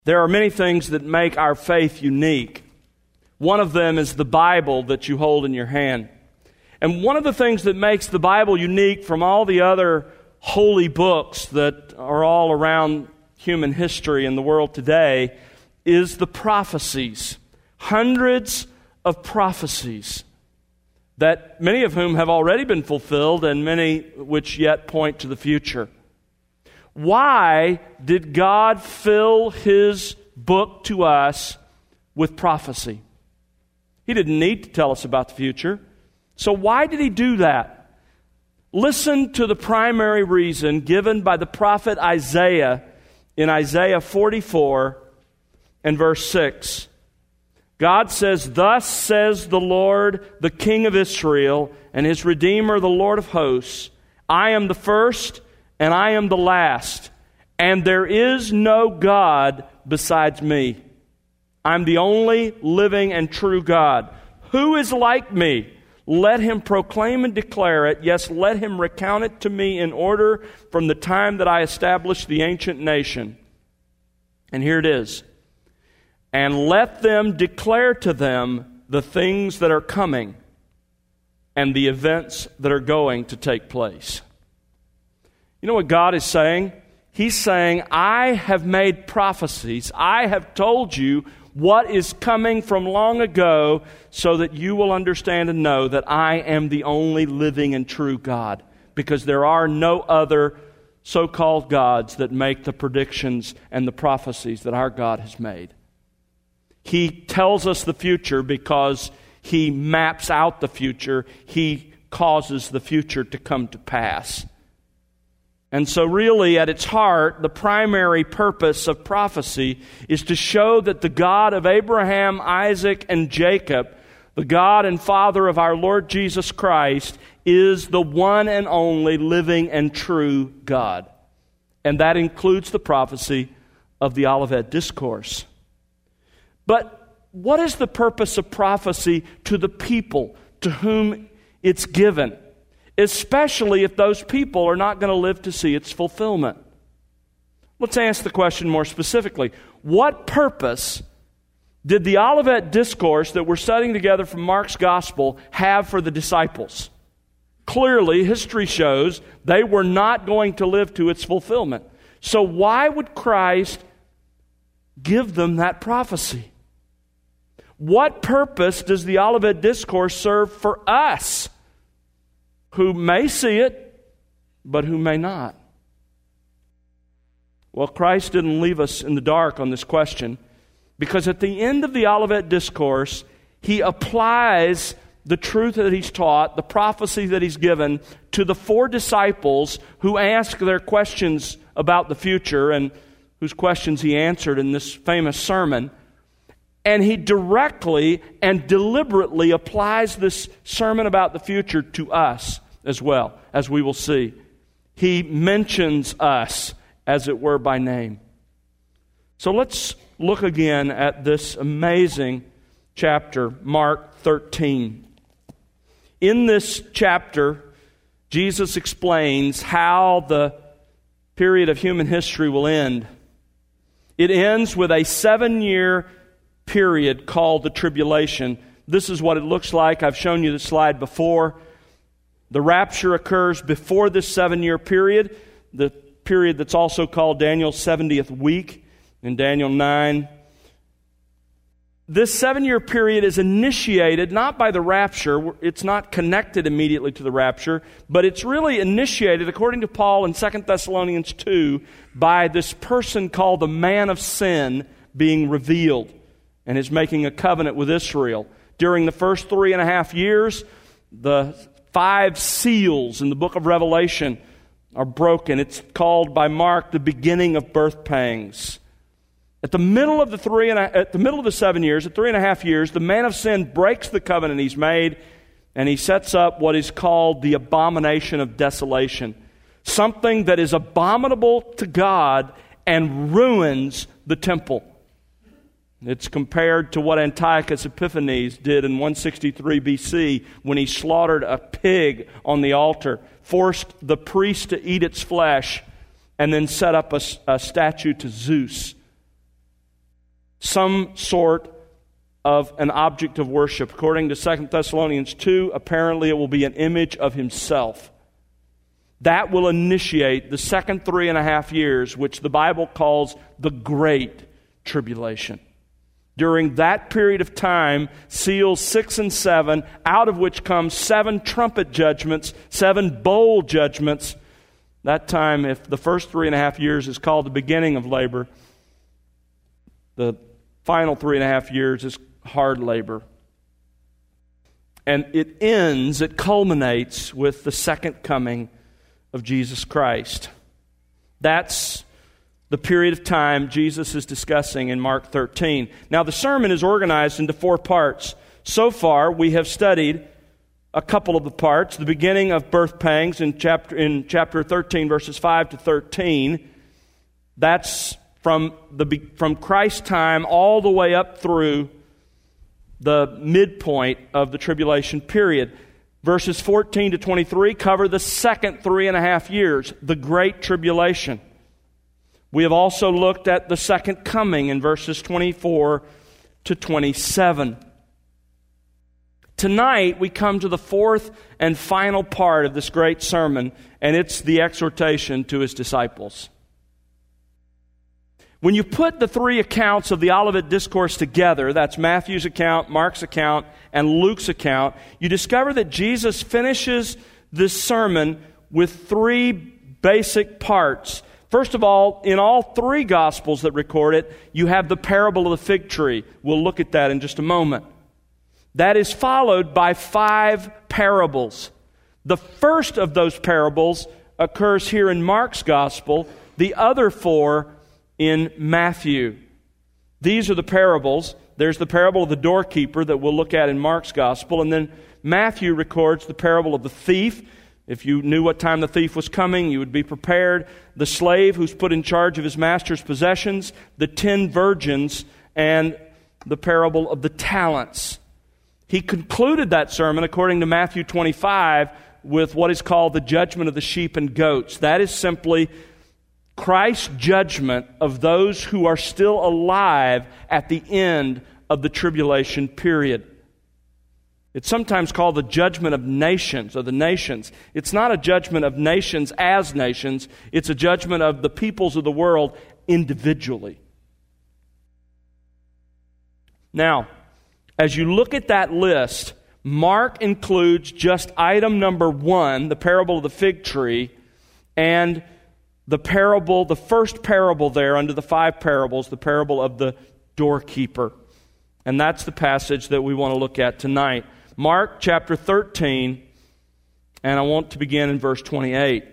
There are many things that make our faith unique. One of them is the Bible that you hold in your hand. And one of the things that makes the Bible unique from all the other holy books that are all around human history in the world today is the prophecies. Hundreds of prophecies, that many of whom have already been fulfilled and many which yet point to the future. Why did God fill His book to us with prophecy? He didn't need to tell us about the future. So why did He do that? Listen to the primary reason given by the prophet Isaiah in Isaiah 44 and verse 6. God says, "Thus says the Lord, the King of Israel, and His Redeemer, the Lord of hosts, I am the first and I am the last, and there is no God besides me. I'm the only living and true God. Who is like me? Let him proclaim and declare it. Yes, let him recount it to me in order from the time that I established the ancient nation." And here it is. "And let them declare to them the things that are coming and the events that are going to take place." You know what God is saying? He's saying, I have made prophecies. I have told you what is coming from long ago so that you will understand and know that I am the only living and true God, because there are no other so-called gods that make the predictions and the prophecies that our God has made. He tells us the future because He maps out the future. He causes the future to come to pass. And so really, at its heart, the primary purpose of prophecy is to show that the God of Abraham, Isaac, and Jacob, the God and Father of our Lord Jesus Christ, is the one and only living and true God. And that includes the prophecy of the Olivet Discourse. But what is the purpose of prophecy to the people to whom it's given, especially if those people are not going to live to see its fulfillment? Let's ask the question more specifically. What purpose did the Olivet Discourse that we're studying together from Mark's Gospel have for the disciples? Clearly, history shows they were not going to live to its fulfillment. So why would Christ give them that prophecy? What purpose does the Olivet Discourse serve for us, who may see it, but who may not? Well, Christ didn't leave us in the dark on this question, because at the end of the Olivet Discourse, He applies the truth that He's taught, the prophecy that He's given, to the 4 disciples who asked their questions about the future and whose questions He answered in this famous sermon. And He directly and deliberately applies this sermon about the future to us as well, as we will see. He mentions us, as it were, by name. So let's look again at this amazing chapter, Mark 13. In this chapter, Jesus explains how the period of human history will end. It ends with a 7-year period called the tribulation. This is what it looks like. I've shown you the slide before. The rapture occurs before this 7-year period, the period that's also called Daniel's 70th week in Daniel 9. This 7-year period is initiated not by the rapture. It's not connected immediately to the rapture, but it's really initiated, according to Paul in 2 Thessalonians 2, by this person called the man of sin being revealed and is making a covenant with Israel. During the first 3.5 years, the 5 seals in the book of Revelation are broken. It's called by Mark the beginning of birth pangs. At the middle of the 7 years, at 3.5 years, the man of sin breaks the covenant he's made, and he sets up what is called the abomination of desolation. Something that is abominable to God and ruins the temple. It's compared to what Antiochus Epiphanes did in 163 BC when he slaughtered a pig on the altar, forced the priest to eat its flesh, and then set up a statue to Zeus. some sort of an object of worship. According to 2 Thessalonians 2, apparently it will be an image of himself. That will initiate the second 3.5 years, which the Bible calls the Great Tribulation. During that period of time, seals 6 and 7, out of which comes 7 trumpet judgments, 7 bowl judgments. That time, if the first 3.5 years is called the beginning of labor, the final 3.5 years is hard labor. And it culminates with the second coming of Jesus Christ. That's the period of time Jesus is discussing in Mark 13. Now, the sermon is organized into 4 parts. So far, we have studied a couple of the parts. The beginning of birth pangs in chapter 13, verses 5 to 13. That's from Christ's time all the way up through the midpoint of the tribulation period. Verses 14 to 23 cover the second 3.5 years, the Great Tribulation. We have also looked at the second coming in verses 24 to 27. Tonight, we come to the 4th and final part of this great sermon, and it's the exhortation to his disciples. When you put the 3 accounts of the Olivet Discourse together, that's Matthew's account, Mark's account, and Luke's account, you discover that Jesus finishes this sermon with 3 basic parts. First of all, in all 3 Gospels that record it, you have the parable of the fig tree. We'll look at that in just a moment. That is followed by 5 parables. The first of those parables occurs here in Mark's Gospel, the other 4 in Matthew. These are the parables. There's the parable of the doorkeeper that we'll look at in Mark's Gospel, and then Matthew records the parable of the thief. If you knew what time the thief was coming, you would be prepared. The slave who's put in charge of his master's possessions, the 10 virgins, and the parable of the talents. He concluded that sermon, according to Matthew 25, with what is called the judgment of the sheep and goats. That is simply Christ's judgment of those who are still alive at the end of the tribulation period. It's sometimes called the judgment of nations, or the nations. It's not a judgment of nations as nations. It's a judgment of the peoples of the world individually. Now, as you look at that list, Mark includes just item number 1, the parable of the fig tree, and the first parable there under the 5 parables, the parable of the doorkeeper. And that's the passage that we want to look at tonight. Mark chapter 13, and I want to begin in verse 28.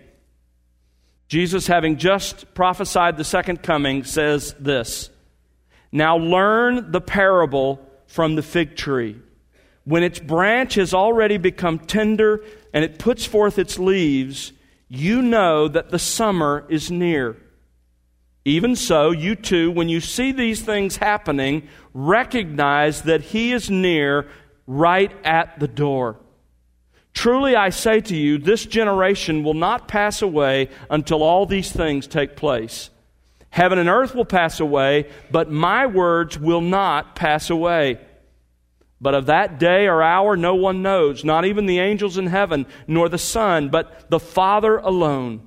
Jesus, having just prophesied the second coming, says this, "Now learn the parable from the fig tree. When its branch has already become tender and it puts forth its leaves, you know that the summer is near. Even so, you too, when you see these things happening, recognize that He is near, right at the door. Truly I say to you, this generation will not pass away until all these things take place. Heaven and earth will pass away, but my words will not pass away. But of that day or hour no one knows, not even the angels in heaven, nor the Son, but the Father alone.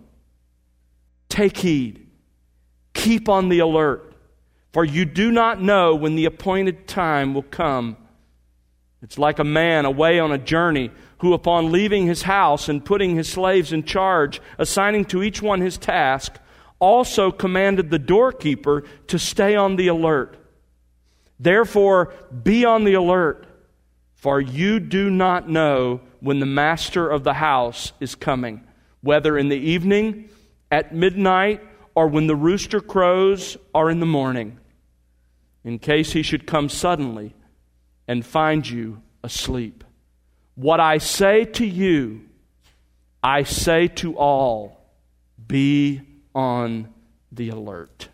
Take heed. Keep on the alert, for you do not know when the appointed time will come. It's like a man away on a journey who, upon leaving his house and putting his slaves in charge, assigning to each one his task, also commanded the doorkeeper to stay on the alert. Therefore, be on the alert, for you do not know when the master of the house is coming, whether in the evening, at midnight, or when the rooster crows, or in the morning, in case he should come suddenly and find you asleep. What I say to you, I say to all, be on the alert."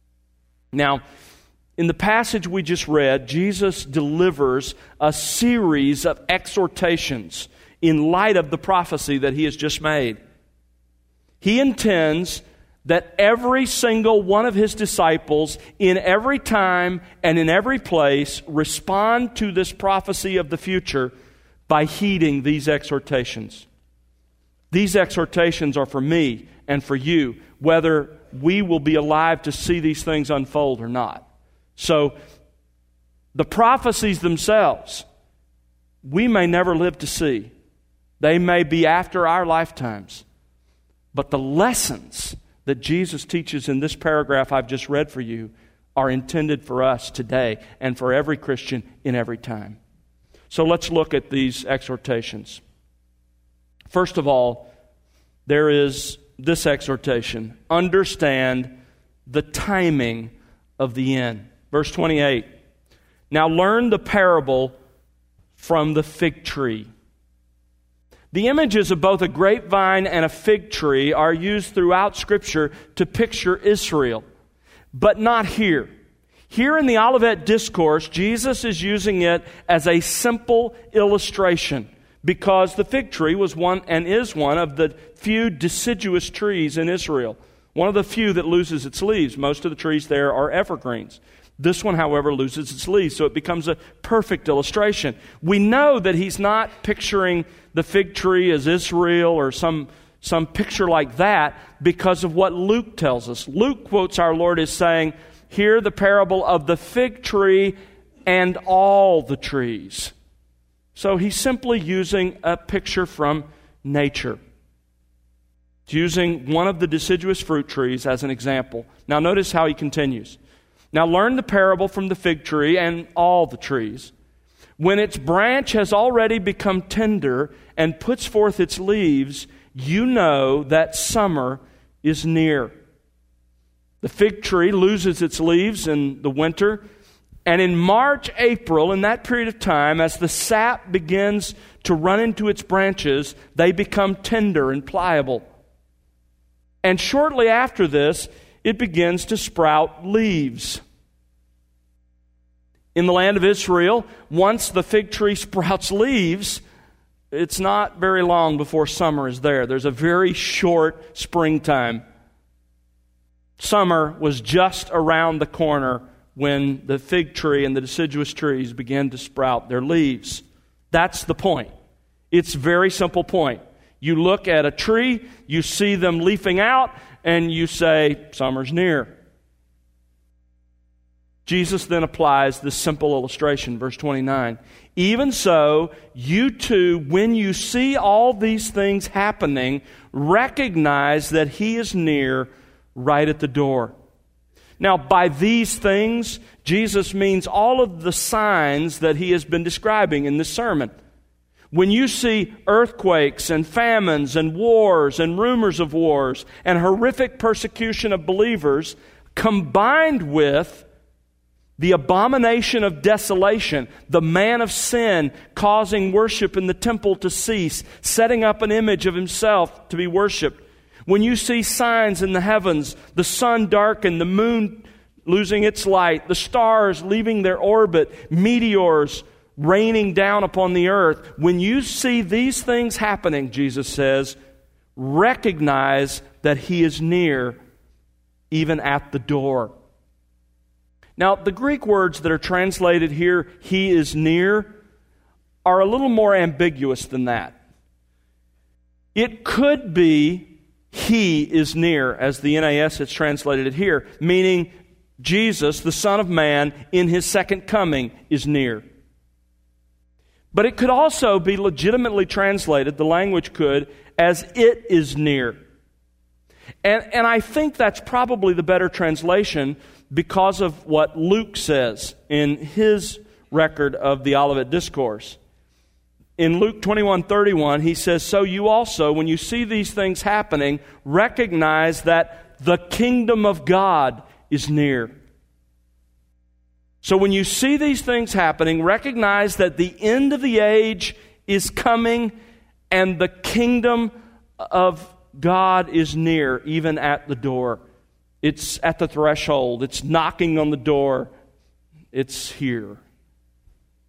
Now, in the passage we just read, Jesus delivers a series of exhortations in light of the prophecy that He has just made. He intends that every single one of His disciples, in every time and in every place, respond to this prophecy of the future by heeding these exhortations. These exhortations are for me and for you, whether we will be alive to see these things unfold or not. So, the prophecies themselves, we may never live to see. They may be after our lifetimes. But the lessons that Jesus teaches in this paragraph I've just read for you are intended for us today and for every Christian in every time. So let's look at these exhortations. First of all, there is this exhortation: understand the timing of the end. Verse 28, now learn the parable from the fig tree. The images of both a grapevine and a fig tree are used throughout Scripture to picture Israel, but not here. Here in the Olivet Discourse, Jesus is using it as a simple illustration because the fig tree was one and is one of the few deciduous trees in Israel, one of the few that loses its leaves. Most of the trees there are evergreens. This one, however, loses its leaves, so it becomes a perfect illustration. We know that he's not picturing the fig tree as Israel or some picture like that because of what Luke tells us. Luke quotes our Lord as saying, "Hear the parable of the fig tree and all the trees." So he's simply using a picture from nature. He's using one of the deciduous fruit trees as an example. Now notice how he continues. Now learn the parable from the fig tree and all the trees. When its branch has already become tender and puts forth its leaves, you know that summer is near. The fig tree loses its leaves in the winter, and in March, April, in that period of time, as the sap begins to run into its branches, they become tender and pliable. And shortly after this, it begins to sprout leaves. In the land of Israel, once the fig tree sprouts leaves, it's not very long before summer is there. There's a very short springtime. Summer was just around the corner when the fig tree and the deciduous trees began to sprout their leaves. That's the point. It's a very simple point. You look at a tree, you see them leafing out, and you say, summer's near. Jesus then applies this simple illustration, verse 29. Even so, you too, when you see all these things happening, recognize that He is near, right at the door. Now, by these things, Jesus means all of the signs that He has been describing in this sermon. When you see earthquakes and famines and wars and rumors of wars and horrific persecution of believers combined with the abomination of desolation, the man of sin causing worship in the temple to cease, setting up an image of himself to be worshipped. When you see signs in the heavens, the sun darkened, the moon losing its light, the stars leaving their orbit, meteors raining down upon the earth, when you see these things happening, Jesus says, recognize that He is near, even at the door. Now, the Greek words that are translated here, He is near, are a little more ambiguous than that. It could be He is near, as the NAS has translated it here, meaning Jesus, the Son of Man, in His second coming is near. But it could also be legitimately translated, the language could, as it is near. And I think that's probably the better translation because of what Luke says in his record of the Olivet Discourse. In Luke 21:31, he says, "So you also, when you see these things happening, recognize that the kingdom of God is near." So when you see these things happening, recognize that the end of the age is coming and the kingdom of God is near, even at the door. It's at the threshold. It's knocking on the door. It's here.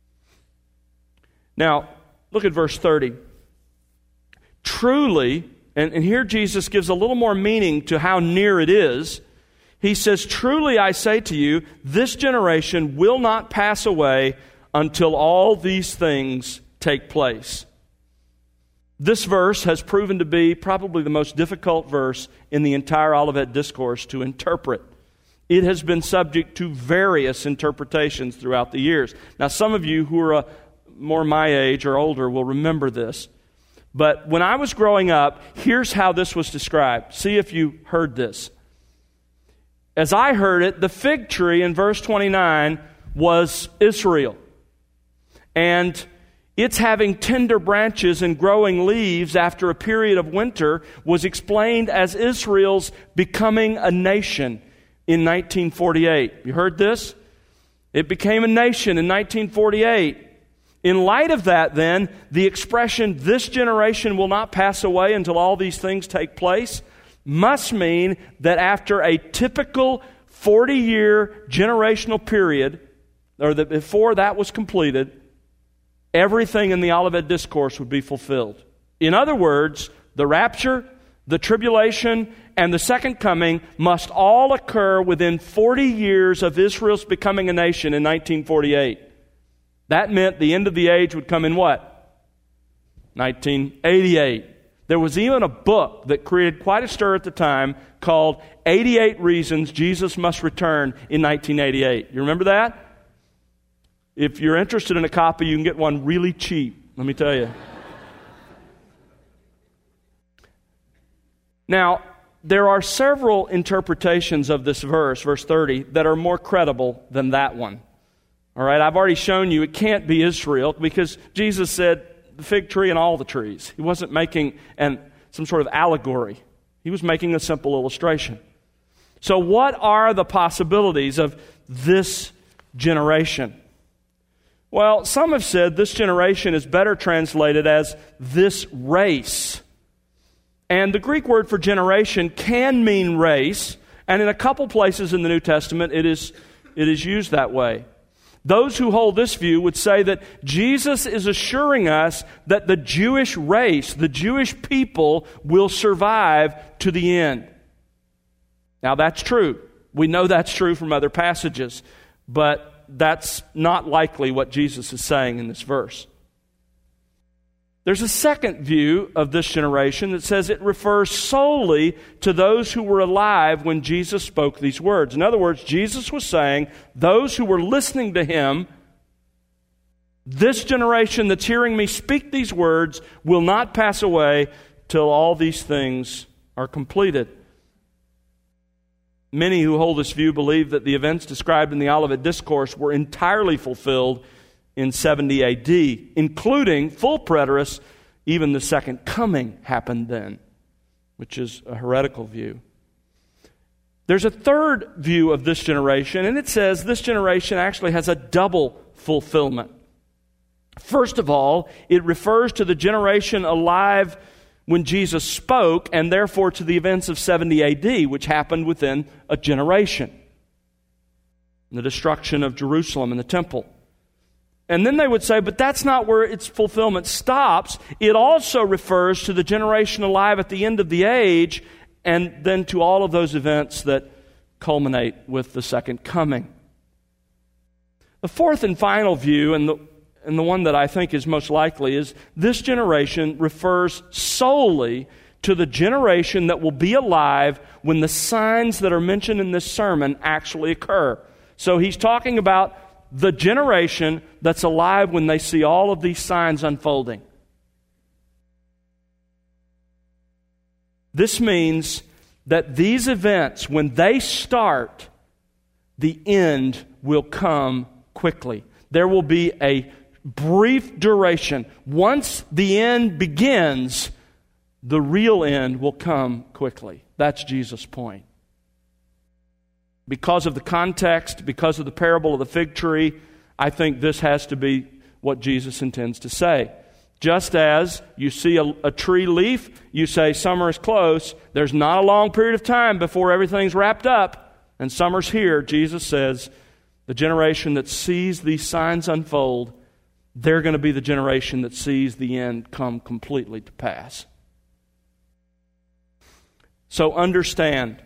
Now, look at verse 30. Truly, And here Jesus gives a little more meaning to how near it is. He says, "Truly I say to you, this generation will not pass away until all these things take place." This verse has proven to be probably the most difficult verse in the entire Olivet Discourse to interpret. It has been subject to various interpretations throughout the years. Now, some of you who are more my age or older will remember this. But when I was growing up, here's how this was described. See if you heard this. As I heard it, the fig tree in verse 29 was Israel. And its having tender branches and growing leaves after a period of winter was explained as Israel's becoming a nation in 1948. You heard this? It became a nation in 1948. In light of that, then, the expression, "this generation will not pass away until all these things take place," must mean that after a typical 40-year generational period, or that before that was completed, everything in the Olivet Discourse would be fulfilled. In other words, the rapture, the tribulation, and the second coming must all occur within 40 years of Israel's becoming a nation in 1948. That meant the end of the age would come in what? 1988. There was even a book that created quite a stir at the time called 88 Reasons Jesus Must Return in 1988. You remember that? If you're interested in a copy, you can get one really cheap, let me tell you. Now, there are several interpretations of this verse, verse 30, that are more credible than that one. All right, I've already shown you it can't be Israel because Jesus said the fig tree and all the trees. He wasn't making some sort of allegory. He was making a simple illustration. So what are the possibilities of this generation? Well, some have said this generation is better translated as this race. And the Greek word for generation can mean race, and in a couple places in the New Testament it is used that way. Those who hold this view would say that Jesus is assuring us that the Jewish race, the Jewish people, will survive to the end. Now that's true. We know that's true from other passages, but that's not likely what Jesus is saying in this verse. There's a second view of this generation that says it refers solely to those who were alive when Jesus spoke these words. In other words, Jesus was saying those who were listening to him, this generation that's hearing me speak these words, will not pass away till all these things are completed. Many who hold this view believe that the events described in the Olivet Discourse were entirely fulfilled in 70 AD, including full preterist, even the second coming happened then, which is a heretical view. There's a third view of this generation, and it says this generation actually has a double fulfillment. First of all, it refers to the generation alive when Jesus spoke, and therefore to the events of 70 AD, which happened within a generation. The destruction of Jerusalem and the temple. And then they would say, but that's not where its fulfillment stops. It also refers to the generation alive at the end of the age, and then to all of those events that culminate with the second coming. The fourth and final view, and the one that I think is most likely, is this generation refers solely to the generation that will be alive when the signs that are mentioned in this sermon actually occur. So he's talking about the generation that's alive when they see all of these signs unfolding. This means that these events, when they start, the end will come quickly. There will be a brief duration. Once the end begins, the real end will come quickly. That's Jesus' point. Because of the context, because of the parable of the fig tree, I think this has to be what Jesus intends to say. Just as you see a tree leaf, you say summer is close, there's not a long period of time before everything's wrapped up, and summer's here. Jesus says the generation that sees these signs unfold, they're going to be the generation that sees the end come completely to pass. So understand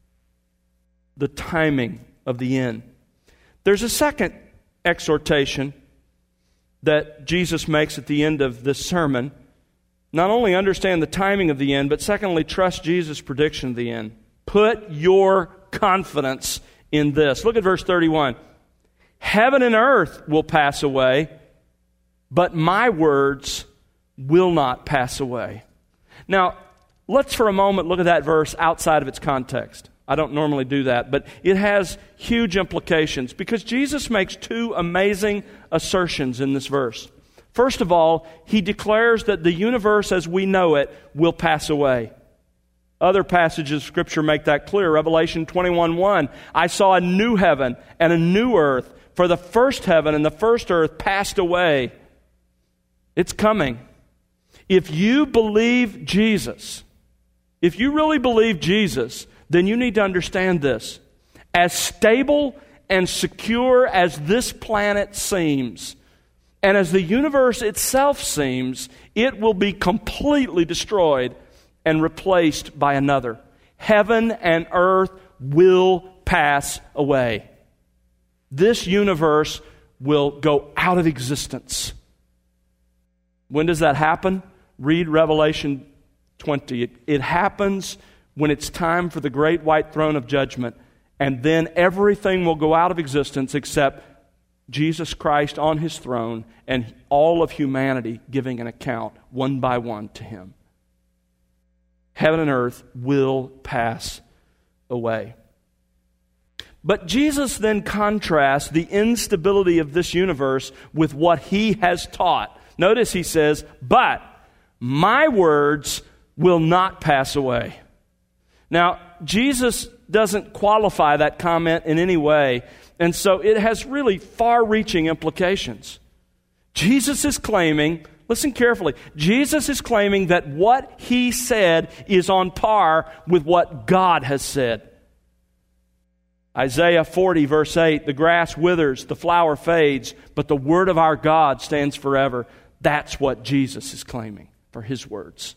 the timing of the end. There's a second exhortation that Jesus makes at the end of this sermon. Not only understand the timing of the end, but secondly, trust Jesus' prediction of the end. Put your confidence in this. Look at verse 31. Heaven and earth will pass away, but my words will not pass away. Now, let's for a moment look at that verse outside of its context. I don't normally do that, but it has huge implications because Jesus makes two amazing assertions in this verse. First of all, he declares that the universe as we know it will pass away. Other passages of Scripture make that clear. Revelation 21:1, I saw a new heaven and a new earth, for the first heaven and the first earth passed away. It's coming. If you believe Jesus, if you really believe Jesus, then you need to understand this. As stable and secure as this planet seems, and as the universe itself seems, it will be completely destroyed and replaced by another. Heaven and earth will pass away. This universe will go out of existence. When does that happen? Read Revelation 20. It happens when it's time for the great white throne of judgment, and then everything will go out of existence except Jesus Christ on His throne and all of humanity giving an account one by one to Him. Heaven and earth will pass away. But Jesus then contrasts the instability of this universe with what He has taught. Notice He says, but my words will not pass away. Now, Jesus doesn't qualify that comment in any way, and so it has really far-reaching implications. Jesus is claiming, listen carefully, Jesus is claiming that what He said is on par with what God has said. Isaiah 40, verse 8, the grass withers, the flower fades, but the word of our God stands forever. That's what Jesus is claiming for His words.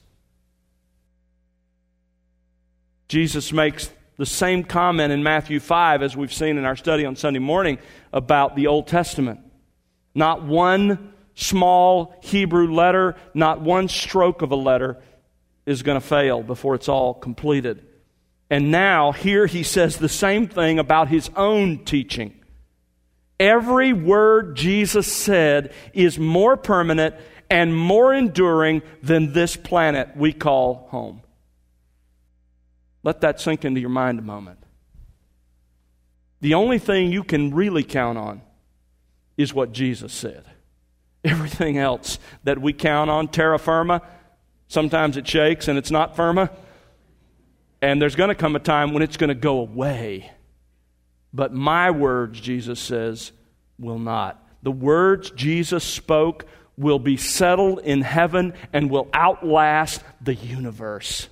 Jesus makes the same comment in Matthew 5 as we've seen in our study on Sunday morning about the Old Testament. Not one small Hebrew letter, not one stroke of a letter is going to fail before it's all completed. And now, here He says the same thing about His own teaching. Every word Jesus said is more permanent and more enduring than this planet we call home. Let that sink into your mind a moment. The only thing you can really count on is what Jesus said. Everything else that we count on, terra firma, sometimes it shakes and it's not firma. And there's going to come a time when it's going to go away. But my words, Jesus says, will not. The words Jesus spoke will be settled in heaven and will outlast the universe.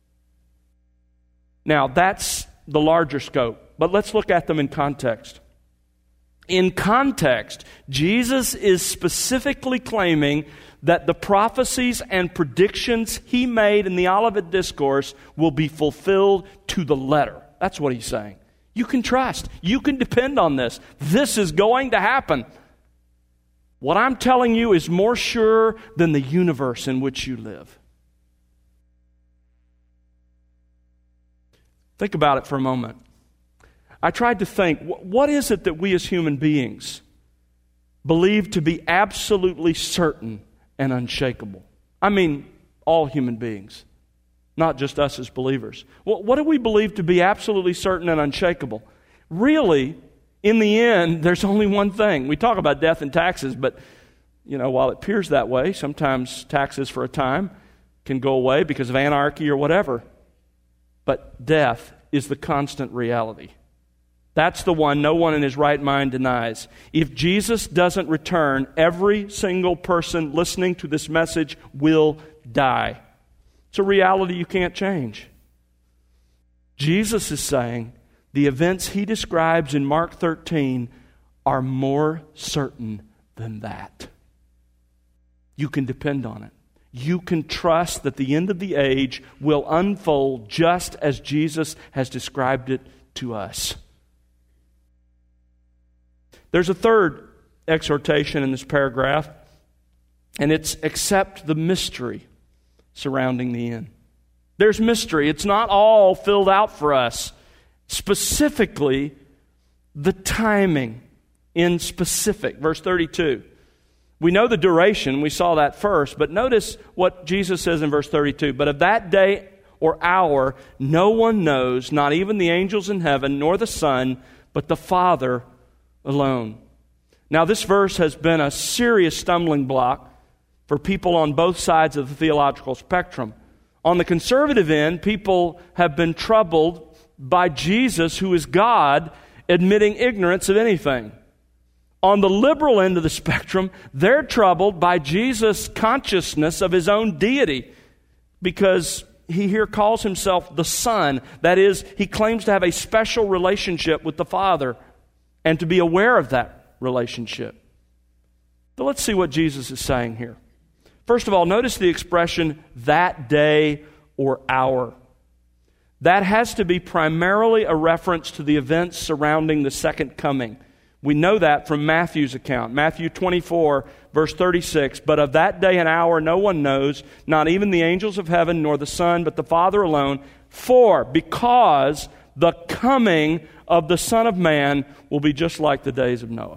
Now, that's the larger scope, but let's look at them in context. In context, Jesus is specifically claiming that the prophecies and predictions He made in the Olivet Discourse will be fulfilled to the letter. That's what He's saying. You can trust. You can depend on this. This is going to happen. What I'm telling you is more sure than the universe in which you live. Think about it for a moment. I tried to think, what is it that we as human beings believe to be absolutely certain and unshakable? I mean, all human beings, not just us as believers. What do we believe to be absolutely certain and unshakable? Really, in the end, there's only one thing. We talk about death and taxes, but while it appears that way, sometimes taxes for a time can go away because of anarchy or whatever. But death is the constant reality. That's the one no one in his right mind denies. If Jesus doesn't return, every single person listening to this message will die. It's a reality you can't change. Jesus is saying the events He describes in Mark 13 are more certain than that. You can depend on it. you can trust that the end of the age will unfold just as Jesus has described it to us. There's a third exhortation in this paragraph, and it's accept the mystery surrounding the end. There's mystery. It's not all filled out for us. Specifically, the timing in specific. Verse 32. We know the duration. We saw that first. But notice what Jesus says in verse 32. But of that day or hour, no one knows, not even the angels in heaven, nor the Son, but the Father alone. Now, this verse has been a serious stumbling block for people on both sides of the theological spectrum. On the conservative end, people have been troubled by Jesus, who is God, admitting ignorance of anything. On the liberal end of the spectrum, they're troubled by Jesus' consciousness of his own deity, because he here calls himself the Son. That is, he claims to have a special relationship with the Father and to be aware of that relationship. But let's see what Jesus is saying here. First of all, notice the expression, that day or hour. That has to be primarily a reference to the events surrounding the second coming. We know that from Matthew's account. Matthew 24, verse 36. But of that day and hour no one knows, not even the angels of heaven, nor the Son, but the Father alone. Because the coming of the Son of Man will be just like the days of Noah.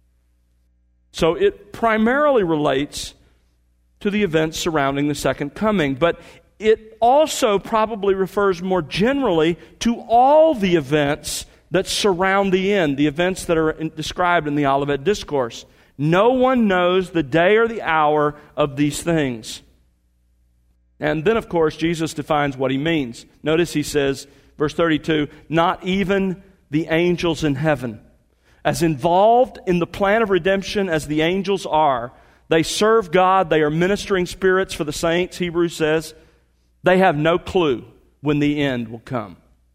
So it primarily relates to the events surrounding the second coming. But it also probably refers more generally to all the events that surround the end, the events that are described in the Olivet Discourse. No one knows the day or the hour of these things. And then, of course, Jesus defines what he means. Notice he says, verse 32, not even the angels in heaven. As involved in the plan of redemption as the angels are, they serve God, they are ministering spirits for the saints, Hebrews says. They have no clue when the end will come.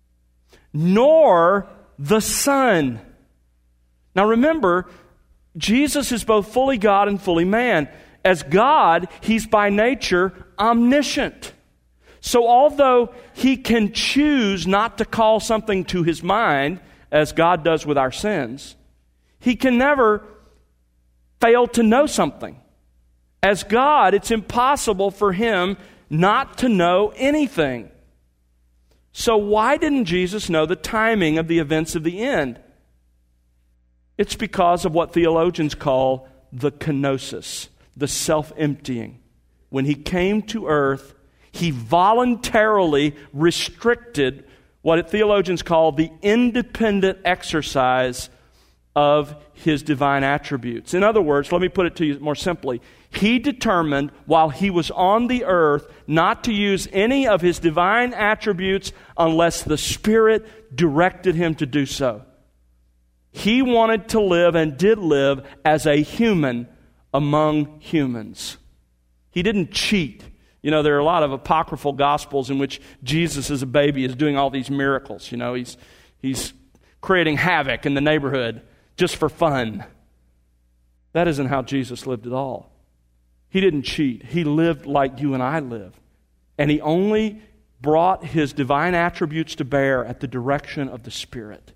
Nor the Son. Now remember, Jesus is both fully God and fully man. As God, he's by nature omniscient. So although he can choose not to call something to his mind, as God does with our sins, he can never fail to know something. As God, it's impossible for him not to know anything. So why didn't Jesus know the timing of the events of the end? It's because of what theologians call the kenosis, the self-emptying. When he came to earth, he voluntarily restricted what theologians call the independent exercise of his divine attributes. In other words, let me put it to you more simply. He determined while he was on the earth not to use any of his divine attributes unless the Spirit directed him to do so. He wanted to live and did live as a human among humans. He didn't cheat. You know, there are a lot of apocryphal gospels in which Jesus as a baby is doing all these miracles. You know, he's creating havoc in the neighborhood just for fun. That isn't how Jesus lived at all. He didn't cheat. He lived like you and I live. And he only brought his divine attributes to bear at the direction of the Spirit.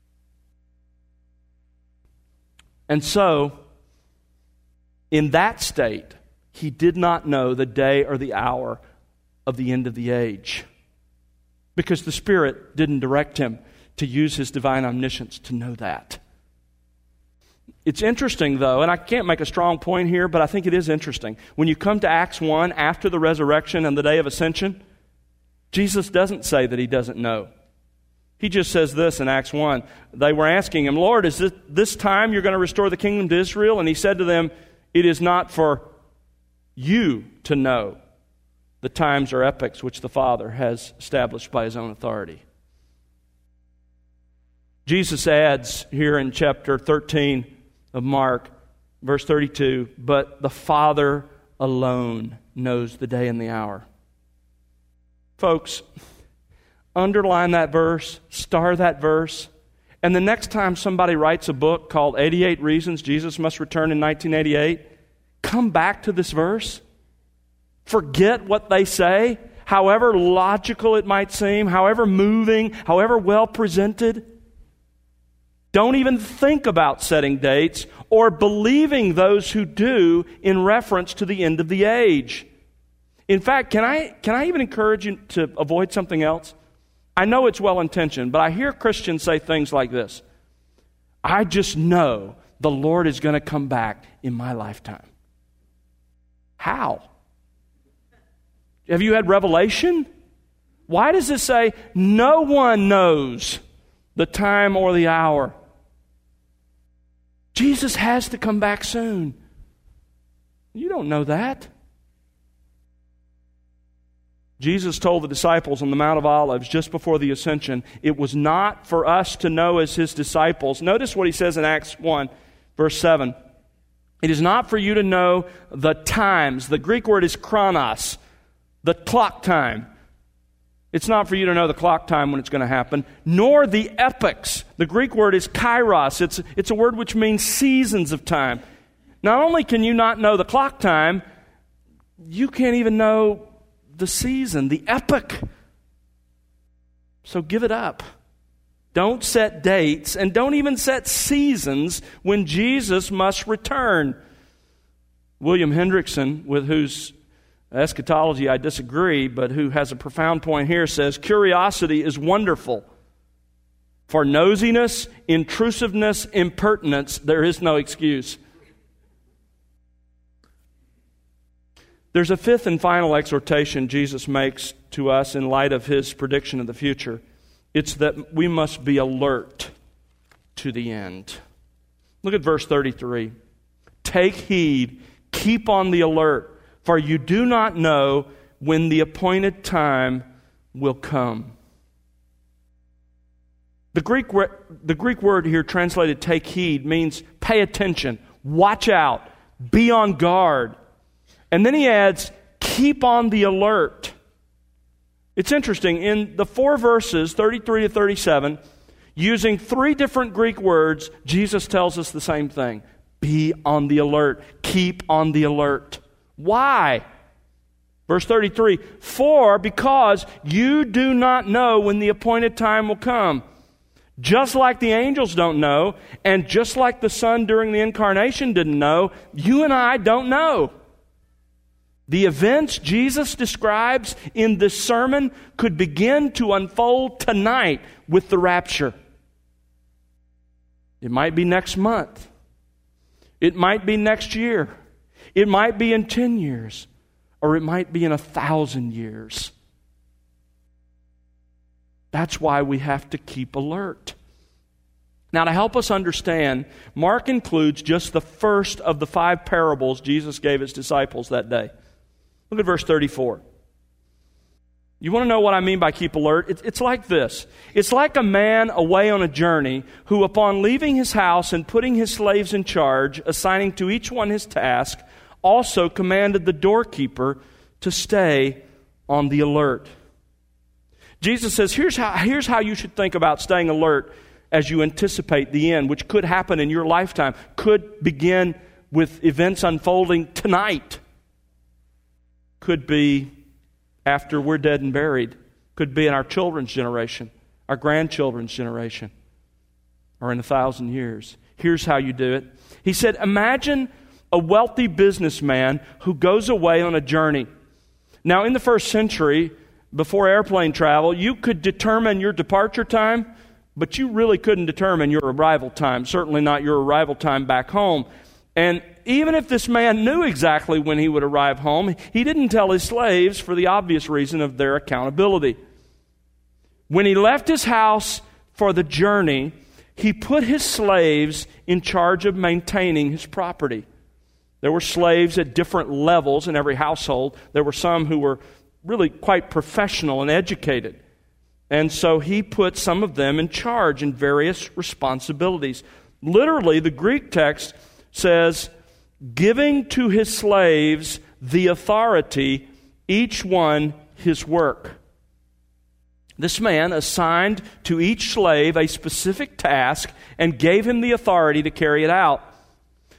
And so, in that state, he did not know the day or the hour of the end of the age, because the Spirit didn't direct him to use his divine omniscience to know that. It's interesting, though, and I can't make a strong point here, but I think it is interesting. When you come to Acts 1, after the resurrection and the day of ascension, Jesus doesn't say that he doesn't know. He just says this in Acts 1. They were asking him, Lord, is this time you're going to restore the kingdom to Israel? And he said to them, it is not for you to know the times or epochs which the Father has established by his own authority. Jesus adds here in chapter 13 of Mark, verse 32, but the Father alone knows the day and the hour. Folks, underline that verse, star that verse, and the next time somebody writes a book called 88 Reasons Jesus Must Return in 1988, come back to this verse. forget what they say, however logical it might seem, however moving, however well presented. Don't even think about setting dates or believing those who do in reference to the end of the age. In fact, can I even encourage you to avoid something else? I know it's well-intentioned, but I hear Christians say things like this: I just know the Lord is going to come back in my lifetime. How? Have you had revelation? Why does it say no one knows the time or the hour? Jesus has to come back soon. You don't know that. Jesus told the disciples on the Mount of Olives just before the ascension, it was not for us to know as His disciples. Notice what He says in Acts 1, verse 7. It is not for you to know the times. The Greek word is chronos, the clock time. It's not for you to know the clock time when it's going to happen, nor the epochs. The Greek word is kairos. It's a word which means seasons of time. Not only can you not know the clock time, you can't even know the season, the epoch. So give it up. Don't set dates, and don't even set seasons when Jesus must return. William Hendrickson, with whose eschatology I disagree, but who has a profound point here, says, curiosity is wonderful. For nosiness, intrusiveness, impertinence, there is no excuse. There's a fifth and final exhortation Jesus makes to us in light of His prediction of the future. It's that we must be alert to the end. Look at verse 33. Take heed, keep on the alert, for you do not know when the appointed time will come. The Greek word here translated take heed means pay attention, watch out, be on guard. And then he adds, keep on the alert. It's interesting, in the 4 verses, 33 to 37, using 3 different Greek words, Jesus tells us the same thing. Be on the alert. Keep on the alert. Why? Verse 33, because you do not know when the appointed time will come. Just like the angels don't know, and just like the Son during the incarnation didn't know, you and I don't know. The events Jesus describes in this sermon could begin to unfold tonight with the rapture. It might be next month. It might be next year. It might be in 10 years. Or it might be in 1,000 years. That's why we have to keep alert. Now, to help us understand, Mark includes just the first of the 5 parables Jesus gave His disciples that day. Look at verse 34. You want to know what I mean by keep alert? It's like this. It's like a man away on a journey who, upon leaving his house and putting his slaves in charge, assigning to each one his task, also commanded the doorkeeper to stay on the alert. Jesus says, here's how you should think about staying alert as you anticipate the end, which could happen in your lifetime, could begin with events unfolding tonight. Could be after we're dead and buried. Could be in our children's generation, our grandchildren's generation, or in 1,000 years. Here's how you do it. He said, imagine a wealthy businessman who goes away on a journey. Now, in the first century, before airplane travel, you could determine your departure time, but you really couldn't determine your arrival time, certainly not your arrival time back home. And even if this man knew exactly when he would arrive home, he didn't tell his slaves for the obvious reason of their accountability. When he left his house for the journey, he put his slaves in charge of maintaining his property. There were slaves at different levels in every household. There were some who were really quite professional and educated. And so he put some of them in charge in various responsibilities. Literally, the Greek text says, giving to his slaves the authority, each one his work. This man assigned to each slave a specific task and gave him the authority to carry it out.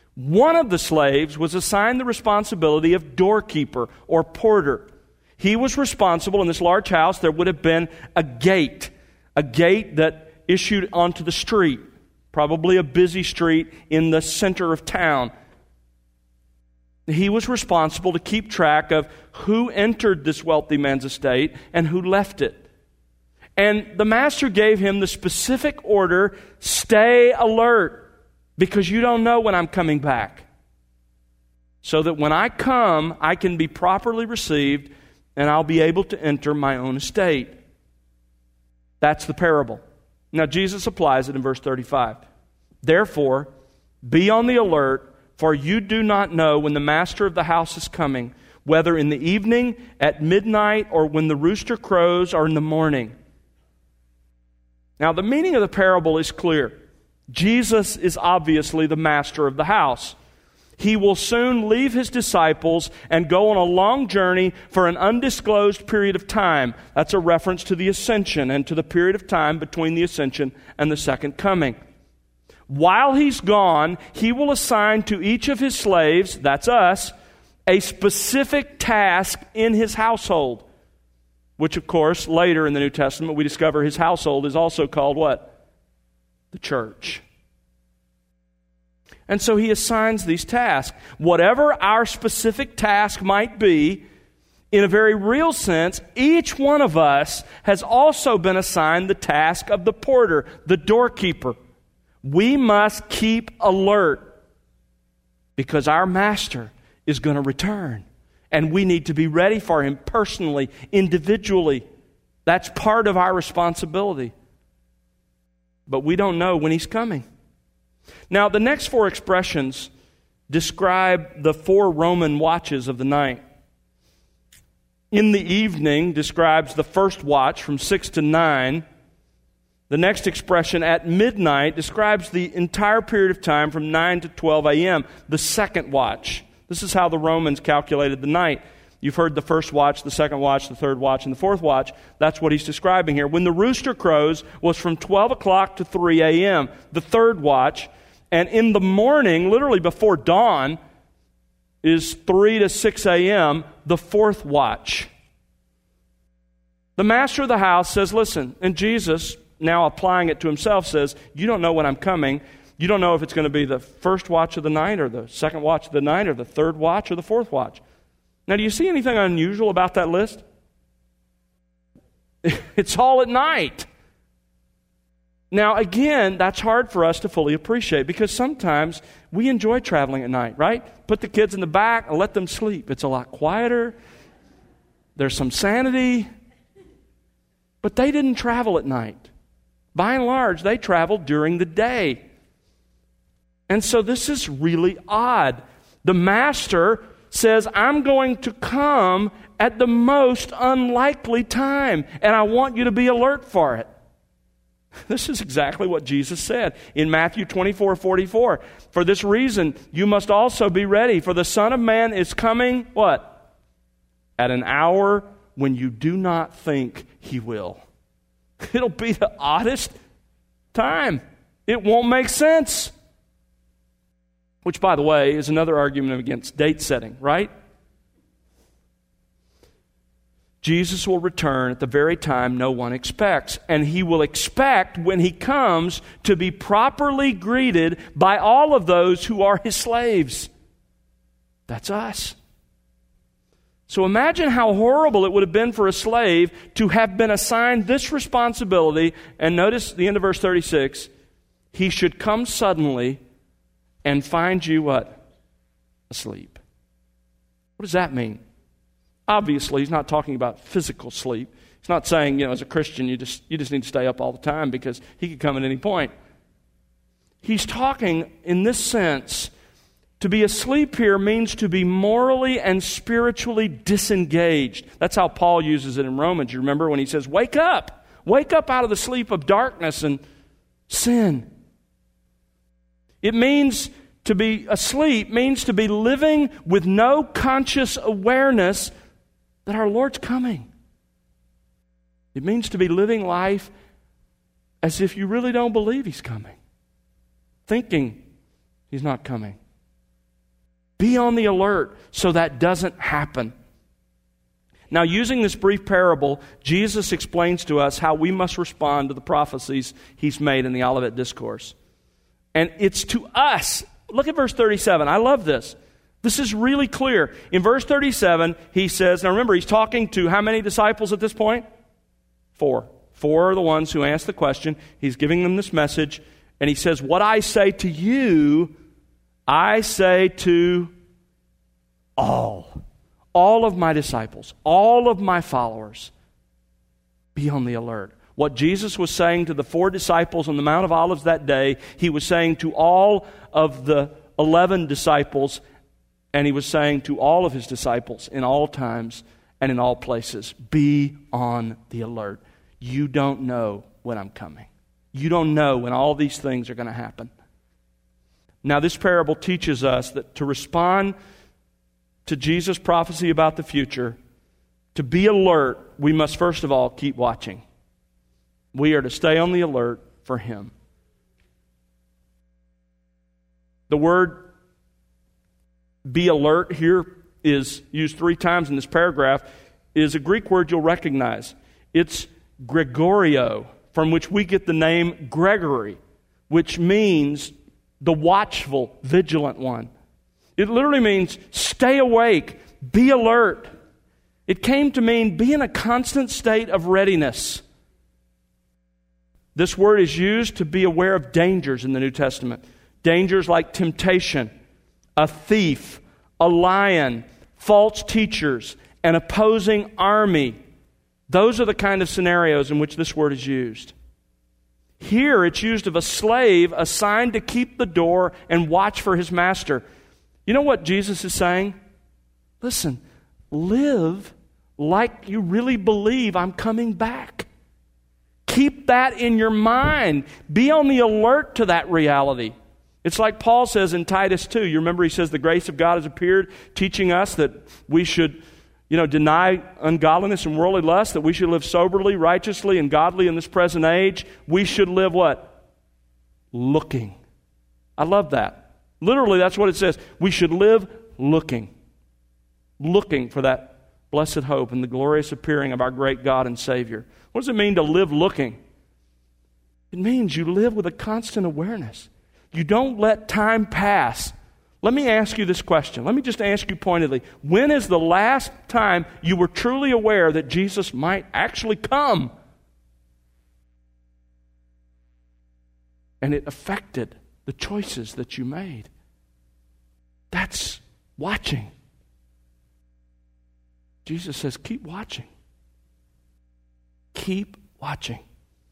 One of the slaves was assigned the responsibility of doorkeeper or porter. He was responsible in this large house. There would have been a gate that issued onto the street, probably a busy street in the center of town. He was responsible to keep track of who entered this wealthy man's estate and who left it. And the master gave him the specific order, stay alert, because you don't know when I'm coming back. So that when I come, I can be properly received and I'll be able to enter my own estate. That's the parable. Now Jesus applies it in verse 35. Therefore, be on the alert, for you do not know when the master of the house is coming, whether in the evening, at midnight, or when the rooster crows, or in the morning. Now, the meaning of the parable is clear. Jesus is obviously the master of the house. He will soon leave his disciples and go on a long journey for an undisclosed period of time. That's a reference to the ascension and to the period of time between the ascension and the second coming. While he's gone, he will assign to each of his slaves, that's us, a specific task in his household. Which, of course, later in the New Testament, we discover his household is also called what? The church. And so he assigns these tasks. Whatever our specific task might be, in a very real sense, each one of us has also been assigned the task of the porter, the doorkeeper. We must keep alert because our master is going to return. And we need to be ready for him personally, individually. That's part of our responsibility. But we don't know when he's coming. Now, the next four expressions describe the 4 Roman watches of the night. In the evening describes the first watch from 6 to 9. The next expression, at midnight, describes the entire period of time from 9 to 12 a.m., the second watch. This is how the Romans calculated the night. You've heard the first watch, the second watch, the third watch, and the fourth watch. That's what he's describing here. When the rooster crows was from 12 o'clock to 3 a.m., the third watch. And in the morning, literally before dawn, is 3 to 6 a.m., the fourth watch. The master of the house says, listen, and Jesus, now applying it to himself, says, you don't know when I'm coming. You don't know if it's going to be the first watch of the night or the second watch of the night or the third watch or the fourth watch. Now, do you see anything unusual about that list? It's all at night. Now, again, that's hard for us to fully appreciate because sometimes we enjoy traveling at night, right? Put the kids in the back and let them sleep. It's a lot quieter. There's some sanity. But they didn't travel at night. By and large, they traveled during the day. And so this is really odd. The master says, I'm going to come at the most unlikely time, and I want you to be alert for it. This is exactly what Jesus said in Matthew 24:44. For this reason, you must also be ready, for the Son of Man is coming, what? At an hour when you do not think he will. It'll be the oddest time. It won't make sense. Which, by the way, is another argument against date setting, right? Jesus will return at the very time no one expects. And he will expect, when he comes, to be properly greeted by all of those who are his slaves. That's us. So imagine how horrible it would have been for a slave to have been assigned this responsibility. And notice the end of verse 36. He should come suddenly and find you what? Asleep. What does that mean? Obviously, he's not talking about physical sleep. He's not saying, as a Christian, you just need to stay up all the time because he could come at any point. He's talking in this sense. To be asleep here means to be morally and spiritually disengaged. That's how Paul uses it in Romans. You remember when he says, wake up out of the sleep of darkness and sin. It means to be asleep, means to be living with no conscious awareness that our Lord's coming. It means to be living life as if you really don't believe he's coming, thinking he's not coming. Be on the alert so that doesn't happen. Now, using this brief parable, Jesus explains to us how we must respond to the prophecies He's made in the Olivet Discourse. And it's to us. Look at verse 37. I love this. This is really clear. In verse 37, He says, now remember, He's talking to how many disciples at this point? 4. 4 are the ones who asked the question. He's giving them this message. And He says, what I say to you, I say to all of my disciples, all of my followers. Be on the alert. What Jesus was saying to the 4 disciples on the Mount of Olives that day, He was saying to all of the 11 disciples, and He was saying to all of His disciples in all times and in all places, be on the alert. You don't know when I'm coming. You don't know when all these things are going to happen. Now, this parable teaches us that to respond to Jesus' prophecy about the future, to be alert, we must first of all keep watching. We are to stay on the alert for Him. The word be alert here is used 3 times in this paragraph, is a Greek word you'll recognize. It's Gregorio, from which we get the name Gregory, which means the watchful, vigilant one. It literally means stay awake, be alert. It came to mean be in a constant state of readiness. This word is used to be aware of dangers in the New Testament. Dangers like temptation, a thief, a lion, false teachers, an opposing army. Those are the kind of scenarios in which this word is used. Here it's used of a slave assigned to keep the door and watch for his master. You know what Jesus is saying? Listen, live like you really believe I'm coming back. Keep that in your mind. Be on the alert to that reality. It's like Paul says in Titus 2. You remember he says the grace of God has appeared, teaching us that we should deny ungodliness and worldly lust, that we should live soberly, righteously, and godly in this present age. We should live what? Looking. I love that. Literally, that's what it says. We should live looking. Looking for that blessed hope and the glorious appearing of our great God and Savior. What does it mean to live looking? It means you live with a constant awareness. You don't let time pass. Let me ask you this question. Let me just ask you pointedly. When is the last time you were truly aware that Jesus might actually come? And it affected the choices that you made. That's watching. Jesus says, keep watching. Keep watching.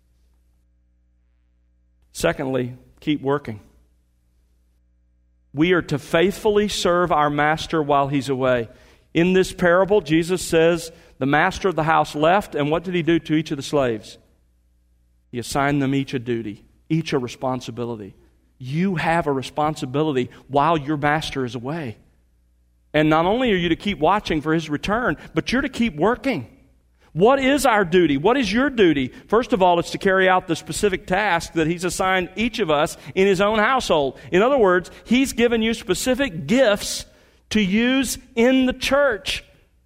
Secondly, keep working. We are to faithfully serve our master while he's away. In this parable, Jesus says the master of the house left, and what did he do to each of the slaves? He assigned them each a duty, each a responsibility. You have a responsibility while your master is away. And not only are you to keep watching for his return, but you're to keep working. What is our duty? What is your duty? First of all, it's to carry out the specific task that he's assigned each of us in his own household. In other words, he's given you specific gifts to use in the church.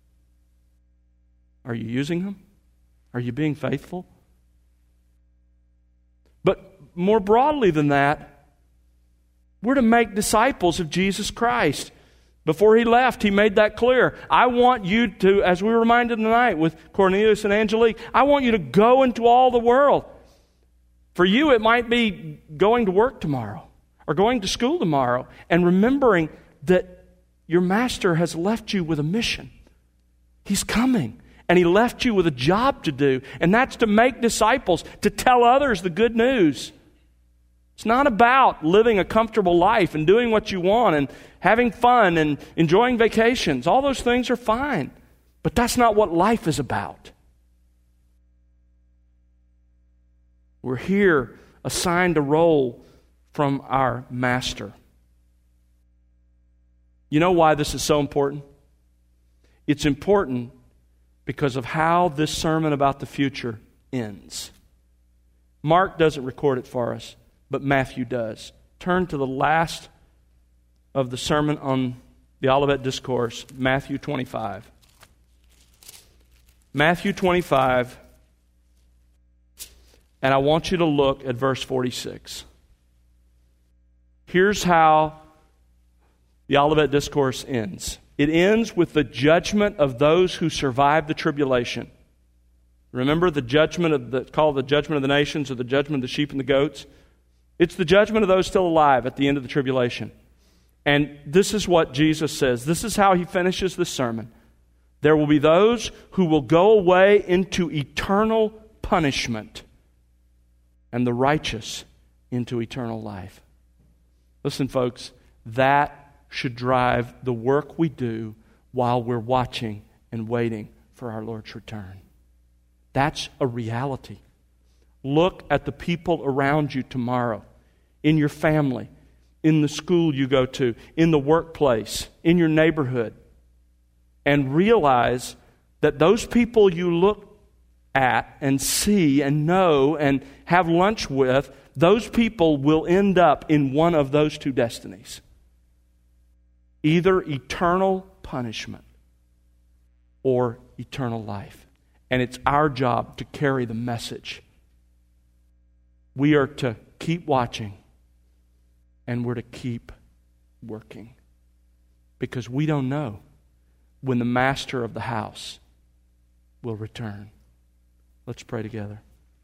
Are you using them? Are you being faithful? But more broadly than that, we're to make disciples of Jesus Christ. Before he left, he made that clear. I want you to, as we were reminded tonight with Cornelius and Angelique, I want you to go into all the world. For you, it might be going to work tomorrow or going to school tomorrow and remembering that your master has left you with a mission. He's coming, and he left you with a job to do, and that's to make disciples, to tell others the good news. It's not about living a comfortable life and doing what you want and having fun and enjoying vacations. All those things are fine. But that's not what life is about. We're here assigned a role from our master. You know why this is so important? It's important because of how this sermon about the future ends. Mark doesn't record it for us, but Matthew does. Turn to the last of the Sermon on the Olivet Discourse, Matthew 25. Matthew 25, and I want you to look at verse 46. Here's how the Olivet Discourse ends. It ends with the judgment of those who survive the tribulation. Remember the judgment called the judgment of the nations, or the judgment of the sheep and the goats? It's the judgment of those still alive at the end of the tribulation. And this is what Jesus says. This is how he finishes this sermon. There will be those who will go away into eternal punishment, and the righteous into eternal life. Listen, folks, that should drive the work we do while we're watching and waiting for our Lord's return. That's a reality. Look at the people around you tomorrow, in your family, in the school you go to, in the workplace, in your neighborhood, and realize that those people you look at and see and know and have lunch with, those people will end up in one of those two destinies. Either eternal punishment or eternal life. And it's our job to carry the message. We are to keep watching, and we're to keep working. Because we don't know when the master of the house will return. Let's pray together.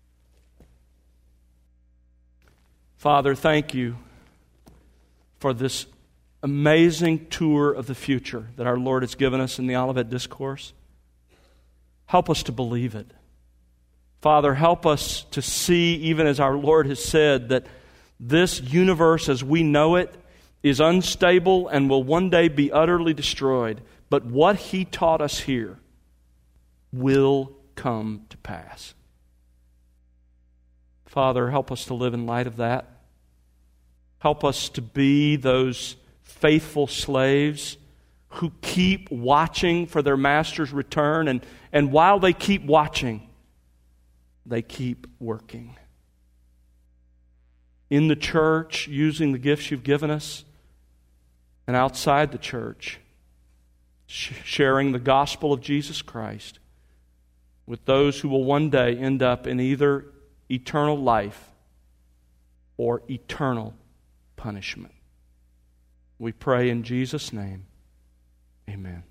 Father, thank you for this amazing tour of the future that our Lord has given us in the Olivet Discourse. Help us to believe it. Father, help us to see, even as our Lord has said, that this universe as we know it is unstable and will one day be utterly destroyed. But what He taught us here will come to pass. Father, help us to live in light of that. Help us to be those faithful slaves who keep watching for their master's return, and while they keep watching, they keep working. In the church, using the gifts you've given us, and outside the church, sharing the gospel of Jesus Christ with those who will one day end up in either eternal life or eternal punishment. We pray in Jesus' name. Amen.